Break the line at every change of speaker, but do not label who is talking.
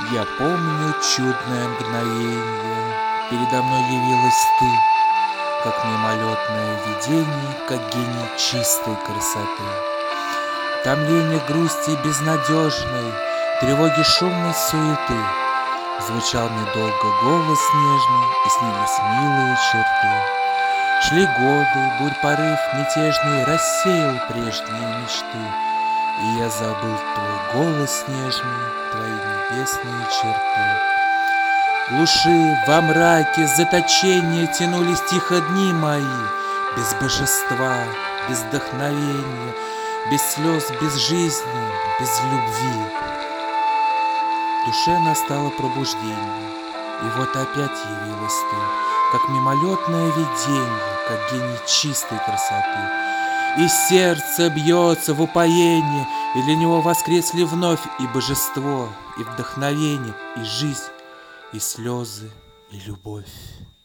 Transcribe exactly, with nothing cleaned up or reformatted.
Я помню чудное мгновенье, передо мной явилась ты, как мимолетное видение, как гений чистой красоты. Томление грусти безнадежной, тревоги шумной суеты. Звучал недолго голос нежный, и снились милые черты. Шли годы, бурь порыв мятежный рассеял прежние мечты, и я забыл твой голос нежный, твои небесные черты. В глуши, во мраке, заточения тянулись тихо дни мои, без божества, без вдохновения, без слез, без жизни, без любви. В душе настало пробуждение, и вот опять явилась ты, как мимолетное видение, как гений чистой красоты. И сердце бьется в упоении, и для него воскресли вновь и божество, и вдохновение, и жизнь, и слезы, и любовь.